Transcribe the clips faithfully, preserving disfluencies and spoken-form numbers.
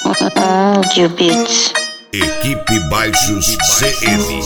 Gil Beats. Equipe Baixos C M.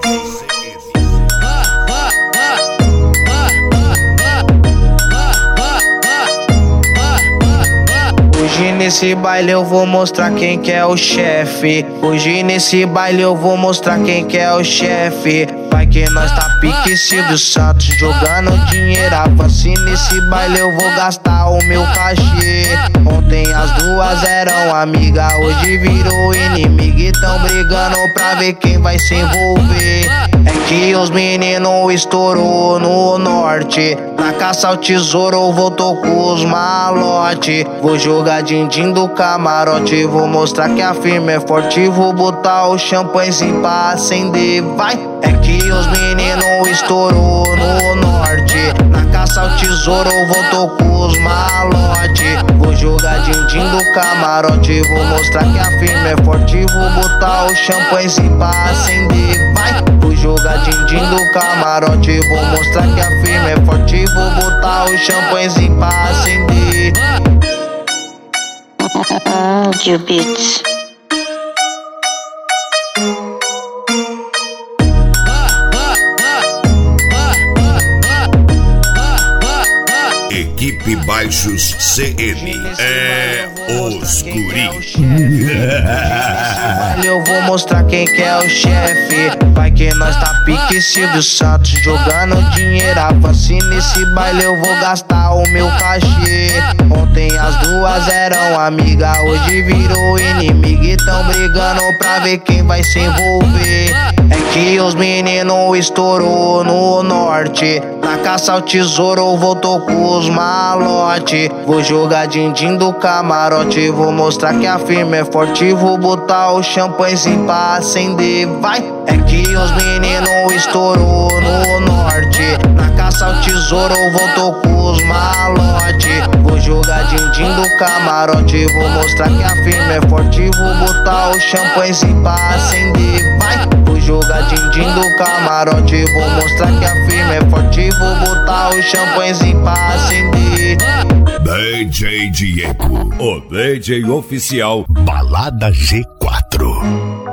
Hoje nesse baile eu vou mostrar quem que é o chefe. Hoje nesse baile eu vou mostrar quem que é o chefe. Vai que nós tá pique Silvio Santos, jogando dinheiro avance. Nesse baile eu vou gastar o meu cachê. Ontem as duas eram amigas, hoje virou inimiga e tão brigando pra ver quem vai se envolver. É que os meninos estourou no norte, na caça ao tesouro voltou com os malote. Vou jogar din-din do camarote, vou mostrar que a firma é forte. Vou botar o champanhezinho pra acender, vai. É que os meninos estourou no norte, na caça ao tesouro voltou com os malote. Vou jogar din-din do camarote, vou mostrar que a firma é forte. Vou botar o champanhezinho pra acender, vai. Vou jogar din-din do camarote, vou mostrar que a firma é forte. Vou botar o champanhezinho pra acender. Gil Beats. Equipe Baixos C M. É os guri. Eu vou mostrar quem que é o chefe. Vai que nós tá pique Silvio Santos, jogando dinheiro avance. Nesse baile eu vou gastar o meu cachê. Ontem as duas eram amigas, hoje virou inimiga e tão brigando pra ver quem vai se envolver. É que os meninos estourou no norte, na caça ao tesouro voltou com os malote. Vou jogar din-din do camarote, vou mostrar que a firma é forte. Vou botar o champanhezinho pra acender, vai. É que os meninos estourou no norte, na caça ao tesouro voltou com os malote. Vou jogar din-din do camarote, vou mostrar que a firma é forte. Vou botar o champanhezinho pra acender, vai. Vou jogar din-din do camarote, vou mostrar que a firma é forte. Vou botar o champanhezinho pra acender. D J Diego, o D J oficial Balada G quatro.